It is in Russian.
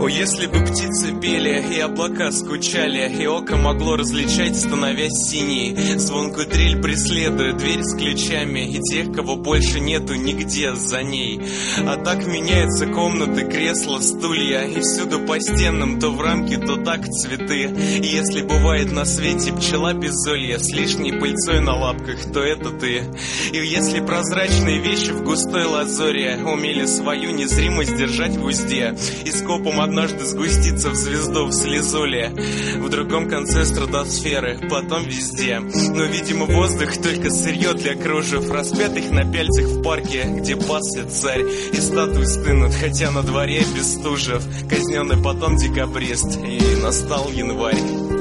О, если бы птицы пели, и облака скучали, и око могло различать, становясь синей. Звонкую трель преследует дверь с ключами, и тех, кого больше нету нигде за ней. А так меняются комнаты, кресла, стулья, и всюду по стенам то в рамке, то так цветы. И если бывает на свете пчела без золья, с лишней пыльцой на лапках, то это ты. И если прозрачные вещи в густой лазуре умели свою незримость держать в узде, и скопом однажды сгуститься в звезду в слезуле, в другом конце стратосферы, потом везде. Но, видимо, воздух только сырье для кружев, распятых на пяльцах в парке, где пасся царь. И статуи стынут, хотя на дворе Бестужев, казненный потом декабрист, и настал январь.